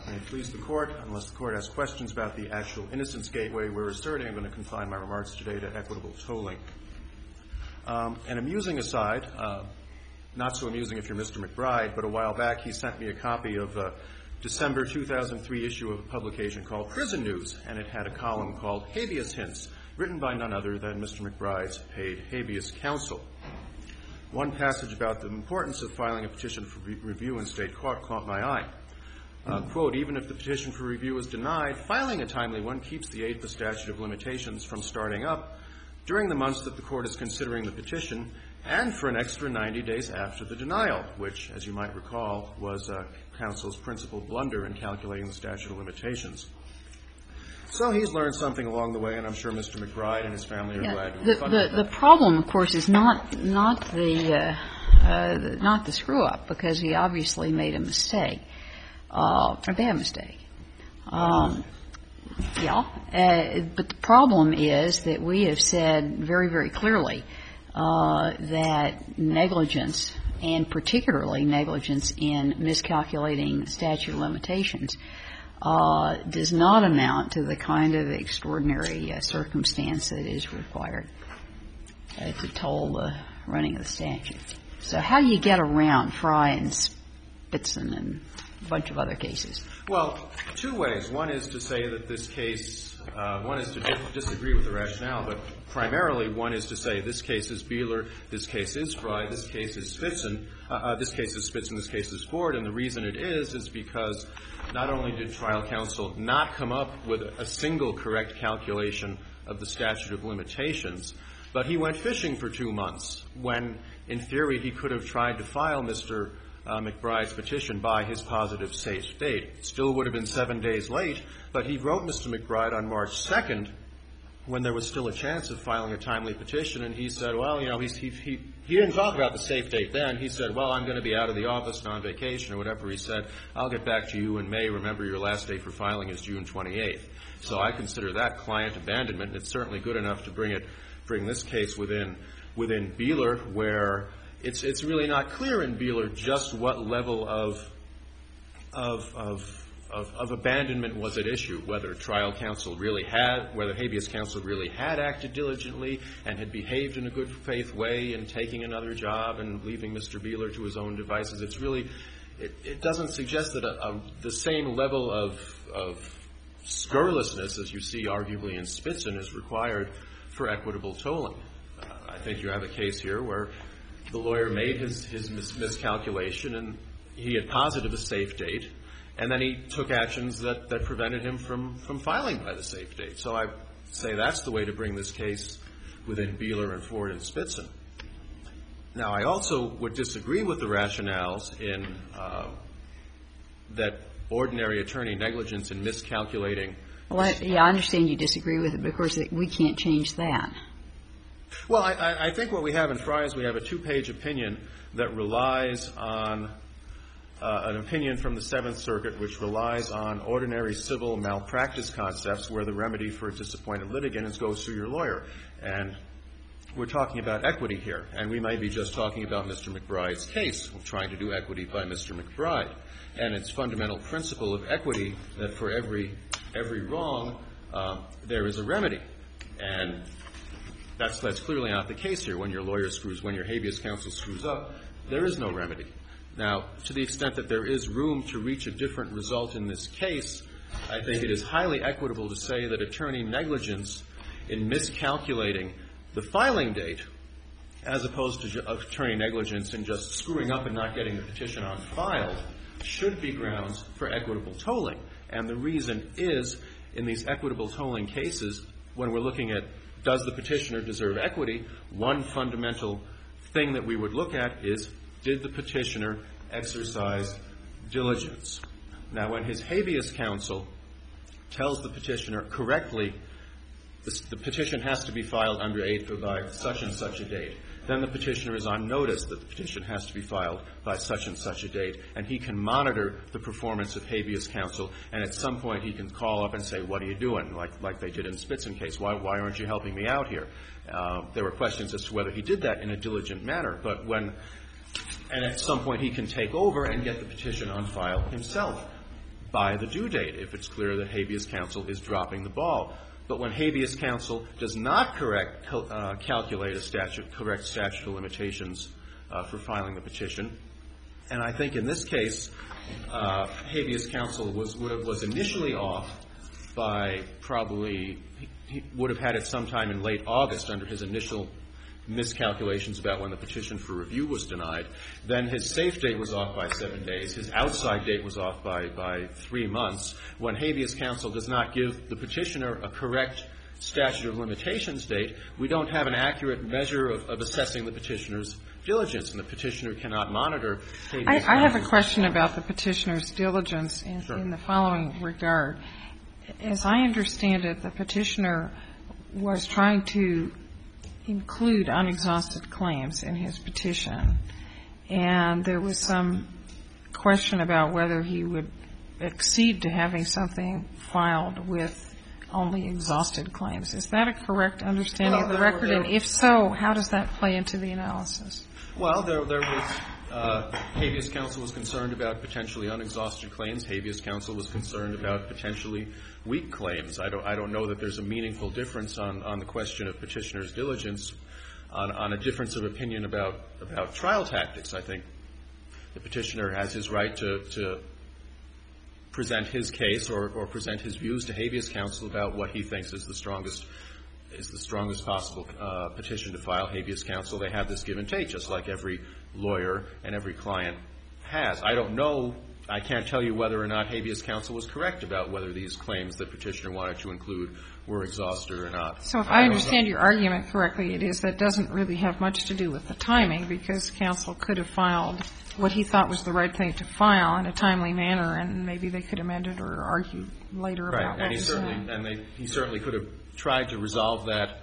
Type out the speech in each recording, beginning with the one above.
May it please the Court, unless the Court has questions about the actual innocence gateway we're asserting, I'm going to confine my remarks today to equitable tolling. An amusing aside, not so amusing if you're Mr. McBride, but a while back he sent me a copy of a December 2003 issue of a publication called Prison News, and it had a column called Habeas Hints, written by none other than Mr. McBride's paid habeas counsel. One passage about the importance of filing a petition for review in state court caught my eye. Quote, even if the petition for review is denied, filing a timely one keeps the age of the statute of limitations from starting up during the months that the court is considering the petition and for an extra 90 days after the denial, which, as you might recall, was counsel's principal blunder in calculating the statute of limitations. So he's learned something along the way, and I'm sure Mr. McBride and his family are glad to refund him. The problem, of course, is not the screw-up, because he obviously made a mistake, a bad mistake. But the problem is that we have said very, very clearly that negligence, and particularly negligence in miscalculating statute of limitations, does not amount to the kind of extraordinary circumstance that is required to toll the running of the statute. So how do you get around Fry and Spitzen and a bunch of other cases? Well, two ways. One is to say that this case, one is to disagree with the rationale, but primarily one is to say this case is Beeler, this case is Fry, this case is Spitzen, this case is Spitzen, this case is Ford, and the reason it is because not only did trial counsel not come up with a single correct calculation of the statute of limitations, but he went fishing for 2 months when, in theory, he could have tried to file Mr. McBride's petition by his positive safe date. It still would have been 7 days late, but he wrote Mr. McBride on March 2nd when there was still a chance of filing a timely petition, and he said, well, you know, he didn't talk about the safe date then. He said, well, I'm going to be out of the office and on vacation or whatever. He said, I'll get back to you in May. Remember, your last day for filing is June 28th. So I consider that client abandonment, and it's certainly good enough to bring this case within Beeler, where it's really not clear in Beeler just what level of abandonment was at issue, whether whether habeas counsel really had acted diligently and had behaved in a good faith way in taking another job and leaving Mr. Beeler to his own devices. It's really, it doesn't suggest that the same level of scurrilousness as you see arguably in Spitzen is required for equitable tolling. I think you have a case here where the lawyer made his miscalculation and he had posited a safe date, and then he took actions that prevented him from filing by the safe date. So I say that's the way to bring this case within Beeler and Ford and Spitzen. Now, I also would disagree with the rationales in that ordinary attorney negligence in miscalculating. Well, I understand you disagree with it, but of course we can't change that. Well, I think what we have in Fry is we have a 2-page opinion that relies on an opinion from the Seventh Circuit which relies on ordinary civil malpractice concepts where the remedy for a disappointed litigant is go sue your lawyer. And we're talking about equity here, and we may be just talking about Mr. McBride's case. We're trying to do equity by Mr. McBride. And its fundamental principle of equity that for every wrong, there is a remedy. And that's clearly not the case here. When your habeas counsel screws up, there is no remedy. Now, to the extent that there is room to reach a different result in this case, I think it is highly equitable to say that attorney negligence in miscalculating the filing date, as opposed to attorney negligence in just screwing up and not getting the petition on file, should be grounds for equitable tolling. And the reason is, in these equitable tolling cases, when we're looking at does the petitioner deserve equity, one fundamental thing that we would look at is, did the petitioner exercise diligence? Now, when his habeas counsel tells the petitioner correctly, the petition has to be filed under 8 by such and such a date, then the petitioner is on notice that the petition has to be filed by such and such a date, and he can monitor the performance of habeas counsel, and at some point he can call up and say, what are you doing, like they did in the Spitzen case. Why aren't you helping me out here? There were questions as to whether he did that in a diligent manner, and at some point he can take over and get the petition on file himself. by the due date, if it's clear that habeas counsel is dropping the ball. But when habeas counsel does not calculate a correct statute of limitations for filing the petition, and I think in this case, habeas counsel was initially off by probably, he would have had it sometime in late August under his initial miscalculations about when the petition for review was denied. Then his safe date was off by 7 days. His outside date was off by 3 months. When habeas counsel does not give the petitioner a correct statute of limitations date, we don't have an accurate measure of assessing the petitioner's diligence, and the petitioner cannot monitor habeas counsel. I have a question about the petitioner's diligence in the following regard. As I understand it, the petitioner was trying to include unexhausted claims in his petition, and there was some question about whether he would accede to having something filed with only exhausted claims. Is that a correct understanding of the record? And if so, how does that play into the analysis? Well, there was habeas counsel was concerned about potentially unexhausted claims. Habeas counsel was concerned about potentially weak claims. I don't know that there's a meaningful difference on the question of petitioner's diligence on a difference of opinion about trial tactics. I think the petitioner has his right to present his case or present his views to habeas counsel about what he thinks is the strongest possible petition to file. Habeas counsel, they have this give and take, just like every lawyer and every client has. I don't know. I can't tell you whether or not habeas counsel was correct about whether these claims the petitioner wanted to include were exhausted or not. So if I understand your argument correctly, it is that doesn't really have much to do with the timing, because counsel could have filed what he thought was the right thing to file in a timely manner, and maybe they could amend it or argue later about what was done. And he certainly could have tried to resolve that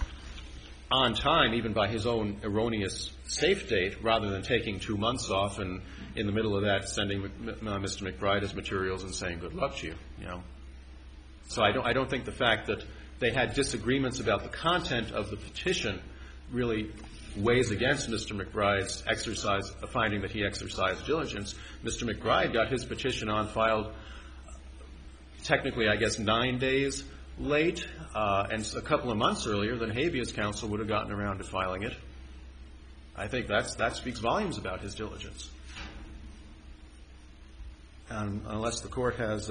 on time, even by his own erroneous safe date, rather than taking 2 months off and in the middle of that sending Mr. McBride his materials and saying good luck to you, you know. So I don't think the fact that they had disagreements about the content of the petition really weighs against Mr. McBride's finding that he exercised diligence. Mr. McBride got his petition on filed technically, I guess, 9 days late, and a couple of months earlier than habeas counsel would have gotten around to filing it. I think that speaks volumes about his diligence. Unless the Court has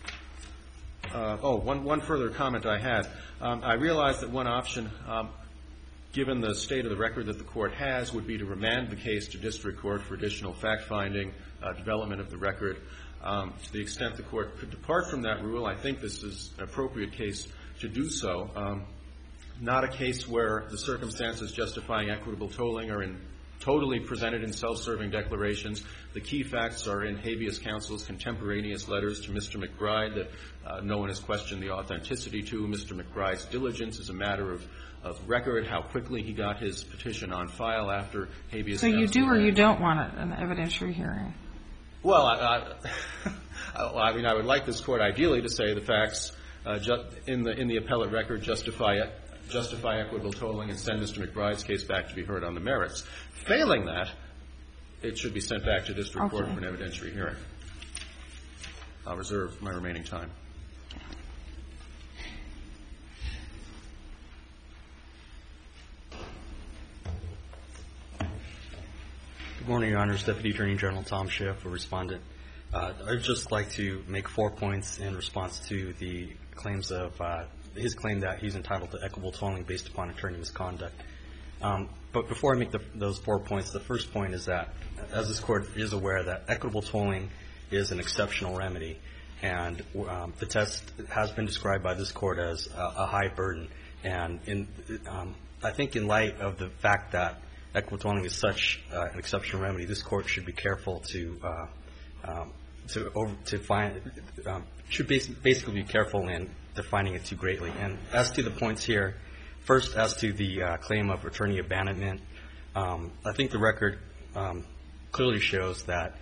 one further comment I had. I realize that one option, given the state of the record that the Court has, would be to remand the case to district court for additional fact-finding, development of the record. To the extent the Court could depart from that rule, I think this is an appropriate case to do so. Not a case where the circumstances justifying equitable tolling are totally presented in self-serving declarations. The key facts are in habeas counsel's contemporaneous letters to Mr. McBride that no one has questioned the authenticity to. Mr. McBride's diligence is a matter of record, how quickly he got his petition on file after habeas counsel. So you do or you don't want an evidentiary hearing? Well, I mean, I would like this Court ideally to say the facts in the appellate record justify equitable tolling and send Mr. McBride's case back to be heard on the merits. Failing that, it should be sent back to district court for an evidentiary hearing. I'll reserve my remaining time. Good morning, Your Honors. Deputy Attorney General Tom Schiff, a respondent. I'd just like to make 4 points in response to the claims of his claim that he's entitled to equitable tolling based upon attorney misconduct. But before I make those 4 points, the first point is that, as this Court is aware, that equitable tolling is an exceptional remedy, and the test has been described by this Court as a high burden. And I think in light of the fact that equitable tolling is such an exceptional remedy, this Court should be careful should basically be careful in defining it too greatly. And as to the points here, first, as to the claim of attorney abandonment, I think the record clearly shows that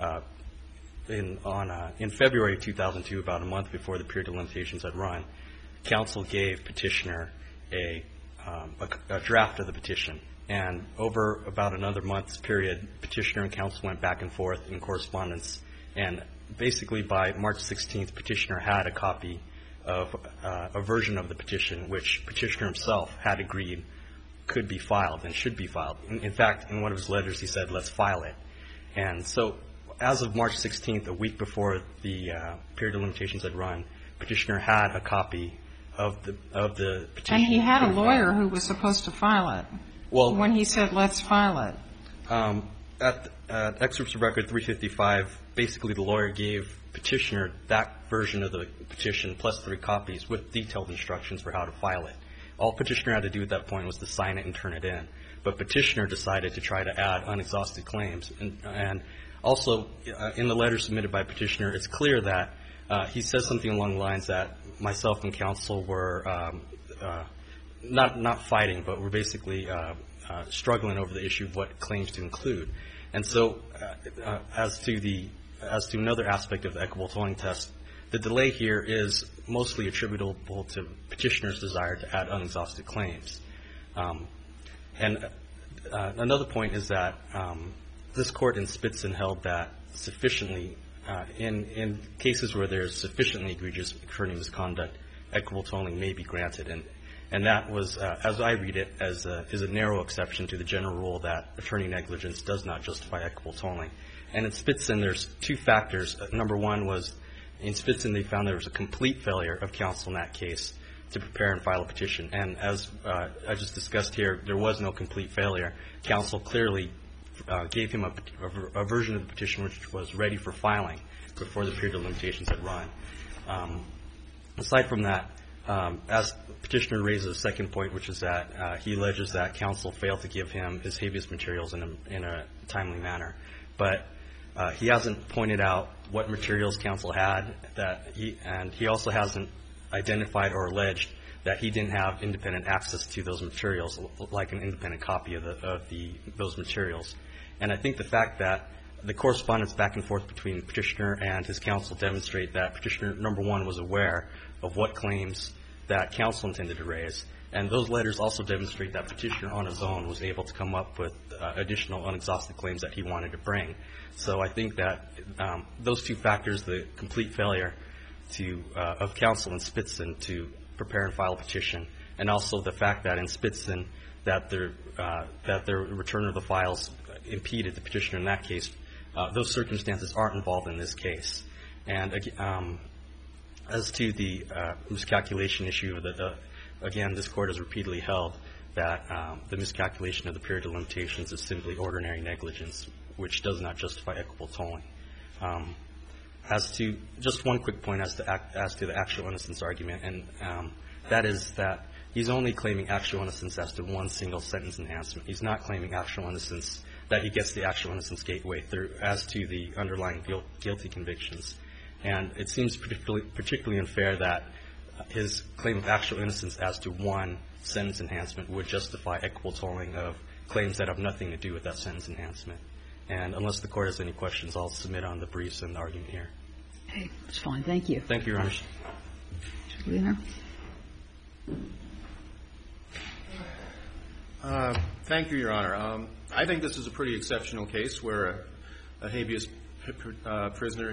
in February 2002, about a month before the period of limitations had run, counsel gave petitioner a draft of the petition. And over about another month's period, petitioner and counsel went back and forth in correspondence. And basically by March 16th, petitioner had a copy of a version of the petition which petitioner himself had agreed could be filed and should be filed. In fact, in one of his letters, he said, let's file it. And so as of March 16th, a week before the period of limitations had run, petitioner had a copy of the petition. And he had a lawyer who was supposed to file it. Well, when he said, let's file it. At excerpts of record 355, basically the lawyer gave petitioner that version of the petition plus 3 copies with detailed instructions for how to file it. All petitioner had to do at that point was to sign it and turn it in. But petitioner decided to try to add unexhausted claims. And also, in the letter submitted by petitioner, it's clear that he says something along the lines that myself and counsel were not fighting, but were basically struggling over the issue of what claims to include. And so as to another aspect of the equitable tolling test, the delay here is mostly attributable to petitioner's desire to add unexhausted claims. And another point is that this Court in Spitzen held that sufficiently, in cases where there is sufficiently egregious attorney misconduct, equitable tolling may be granted. And that was, as I read it, is a narrow exception to the general rule that attorney negligence does not justify equitable tolling. And in Spitzen, there's 2 factors. Number one was, in Spitzen, they found there was a complete failure of counsel in that case to prepare and file a petition. And as I just discussed here, there was no complete failure. Counsel clearly gave him a version of the petition which was ready for filing before the period of limitations had run. Aside from that, as petitioner raises a second point, which is that he alleges that counsel failed to give him his habeas materials in a timely manner. But he hasn't pointed out what materials counsel had, and he also hasn't identified or alleged that he didn't have independent access to those materials, like an independent copy of those materials. And I think the fact that the correspondence back and forth between petitioner and his counsel demonstrate that petitioner, number one, was aware of what claims that counsel intended to raise. And those letters also demonstrate that petitioner on his own was able to come up with additional unexhausted claims that he wanted to bring. So I think that those 2 factors, the complete failure of counsel in Spitzen to prepare and file a petition, and also the fact that in Spitzen that their return of the files impeded the petitioner in that case, those circumstances aren't involved in this case. And as to the miscalculation issue, again, this Court has repeatedly held that the miscalculation of the period of limitations is simply ordinary negligence, which does not justify equitable tolling. As to just one quick point as to the actual innocence argument, and that is that he's only claiming actual innocence as to one single sentence enhancement. He's not claiming actual innocence, that he gets the actual innocence gateway through as to the underlying guilty convictions. And it seems particularly unfair that his claim of actual innocence as to one sentence enhancement would justify equitable tolling of claims that have nothing to do with that sentence enhancement. And unless the Court has any questions, I'll submit on the briefs and the argument here. Okay, that's fine. Thank you. Thank you, Your Honor. Mr. Wiener. Thank you, Your Honor. I think this is a pretty exceptional case where a habeas prisoner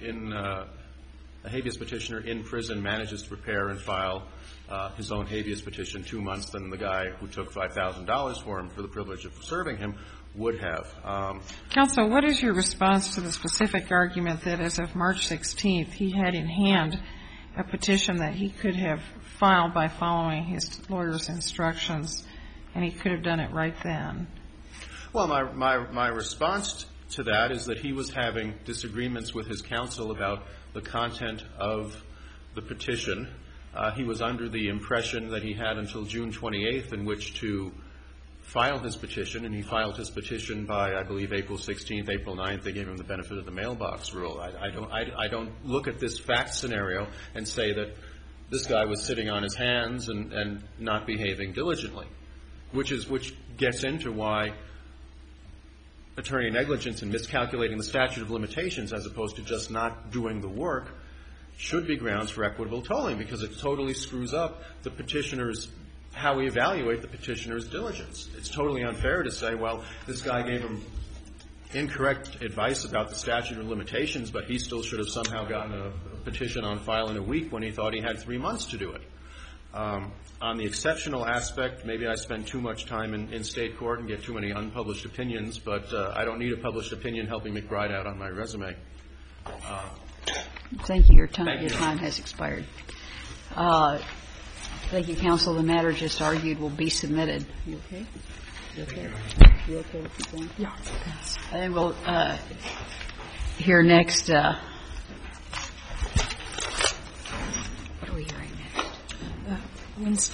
a habeas petitioner in prison manages to prepare and file his own habeas petition 2 months than the guy who took $5,000 for him for the privilege of serving him would have. Counsel, what is your response to the specific argument that as of March 16th, he had in hand a petition that he could have filed by following his lawyer's instructions, and he could have done it right then? Well, my response to that is that he was having disagreements with his counsel about the content of the petition. He was under the impression that he had until June 28th in which to file his petition, and he filed his petition by, I believe, April 16th, April 9th. They gave him the benefit of the mailbox rule. I don't look at this fact scenario and say that this guy was sitting on his hands and not behaving diligently, which gets into why attorney negligence and miscalculating the statute of limitations as opposed to just not doing the work should be grounds for equitable tolling, because it totally screws up the petitioner's, how we evaluate the petitioner's diligence. It's totally unfair to say, well, this guy gave him incorrect advice about the statute of limitations, but he still should have somehow gotten a petition on file in a week when he thought he had 3 months to do it. On the exceptional aspect, maybe I spend too much time in state court and get too many unpublished opinions, but I don't need a published opinion helping McBride out on my resume. Thank you. Your time Thank you. has expired. Thank you, counsel. The matter just argued will be submitted. You okay? You okay? You okay with the going? Yeah. And we'll hear next. What are we hearing next?